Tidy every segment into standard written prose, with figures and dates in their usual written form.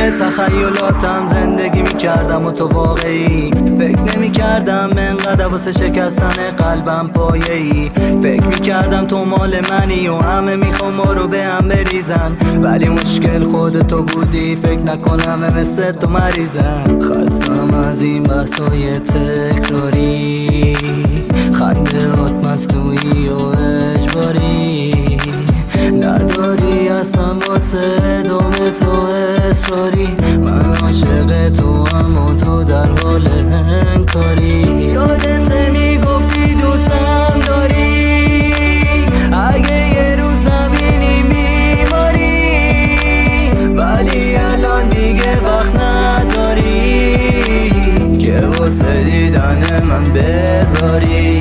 تخیلاتم زندگی میکردم و تو واقعی. فکر نمیکردم انقدر واسه شکستن قلبم پایه‌ای. فکر میکردم تو مال منی و همه میخوام ما رو به هم بریزن، ولی مشکل خود تو بودی. فکر نکنم مثل تو مریضن. خستم از این بحثای تکراری، خندهات مصنوعی و اجباری. نداری اصلا واسه ادامه تو اصراری. من عاشق تو اما تو در حال انکاری. یادت میگفتی دوستم داری، اگه یه روز نبینی میماری. ولی الان دیگه وقت نداری که واسه دیدن من بذاری.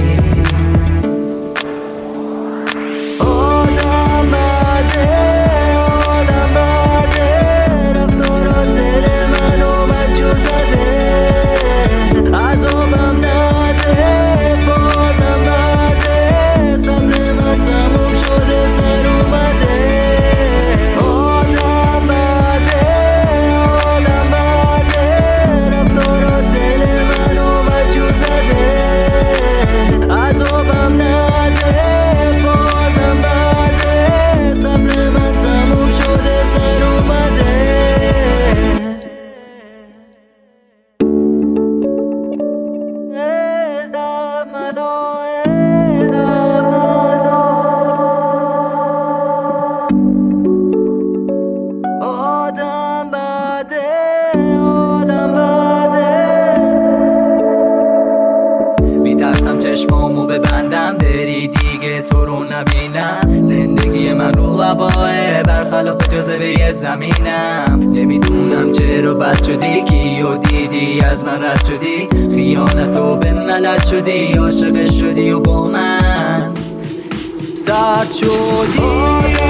چشمامو ببندم بری دیگه تو رو نبینم. زندگی من رو هواه برخلاف جاذبه زمینم. نمیدونم چرا بد شدی، کیو دیدی از من رد شدی. خیانتو به ملت شدی، عاشق شدی و با من سرد شدی.